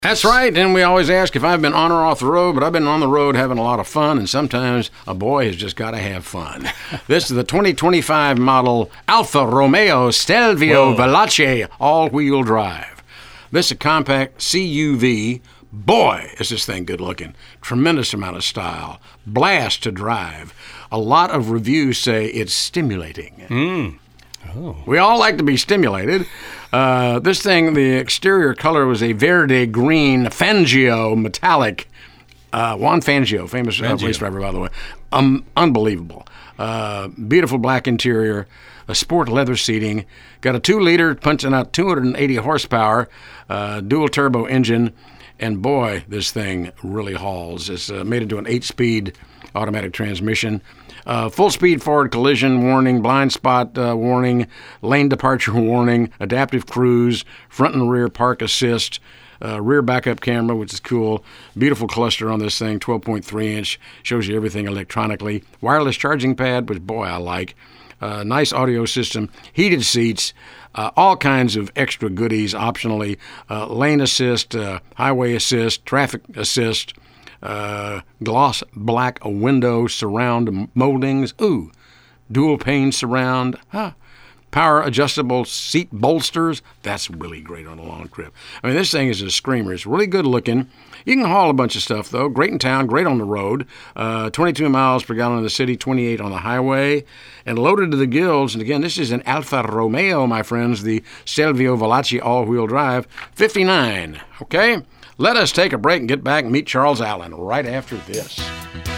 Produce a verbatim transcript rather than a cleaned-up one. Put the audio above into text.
That's right, and we always ask if I've been on or off the road, but I've been on the road having a lot of fun, and sometimes a boy has just got to have fun. This is the twenty twenty-five model Alfa Romeo Stelvio Veloce all-wheel drive. This is a compact C U V. Boy, is this thing good looking. Tremendous amount of style. Blast to drive. A lot of reviews say it's stimulating. Mm. Oh. We all like to be stimulated. Uh, this thing, the exterior color was a Verde green Fangio metallic. Uh, Juan Fangio, famous uh, race driver, by the way. Um, unbelievable. Uh, beautiful black interior, a sport leather seating. Got a two-liter punching out two hundred eighty horsepower, uh, dual turbo engine, and boy, this thing really hauls. It's uh, made into an eight-speed automatic transmission. Uh, full speed forward collision warning, blind spot uh, warning, lane departure warning, adaptive cruise, front and rear park assist, uh, rear backup camera, which is cool. Beautiful cluster on this thing, twelve point three inch, shows you everything electronically. Wireless charging pad, which boy I like. Uh, nice audio system, heated seats, uh, all kinds of extra goodies optionally. Uh, lane assist, uh, highway assist, traffic assist. Uh, gloss black window surround moldings. Ooh, dual pane surround. Huh. Power adjustable seat bolsters. That's really great on a long trip. I mean, this thing is a screamer. It's really good looking. You can haul a bunch of stuff, though. Great in town, great on the road. Uh, twenty-two miles per gallon in the city, twenty-eight on the highway. And loaded to the gills. And again, this is an Alfa Romeo, my friends, the Stelvio Veloce all-wheel drive, fifty-nine. Okay? Let us take a break and get back and meet Charles Allen right after this.